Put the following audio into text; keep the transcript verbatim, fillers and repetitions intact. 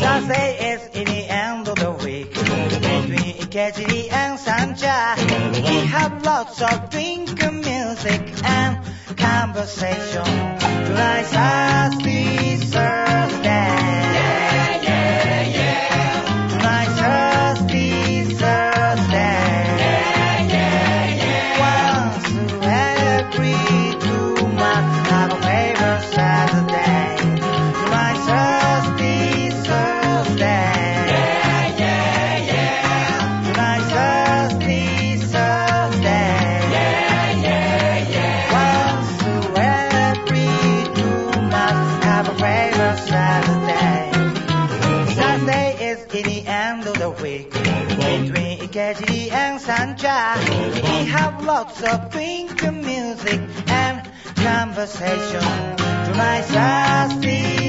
Thursday is in the end of the week. Between Ikejiri and Sancha, we have lots of drink and music and conversation. Tonight's Thursday, Thursday. Yeah, yeah, yeah. Tonight's Thursday, Thursday. Yeah, yeah, yeah. Once every two months, have a favorite Saturday. Tonight's Thursday, Thursday. Yeah, yeah, yeah. Tonight's Thursday, Thursday. Yeah, yeah, yeah. Once every two months, have a favorite Saturday. Saturday is in the end of the week. Between Ikejiri and Sancha, we have lots of drink and music and conversation. Tonight's Thursday.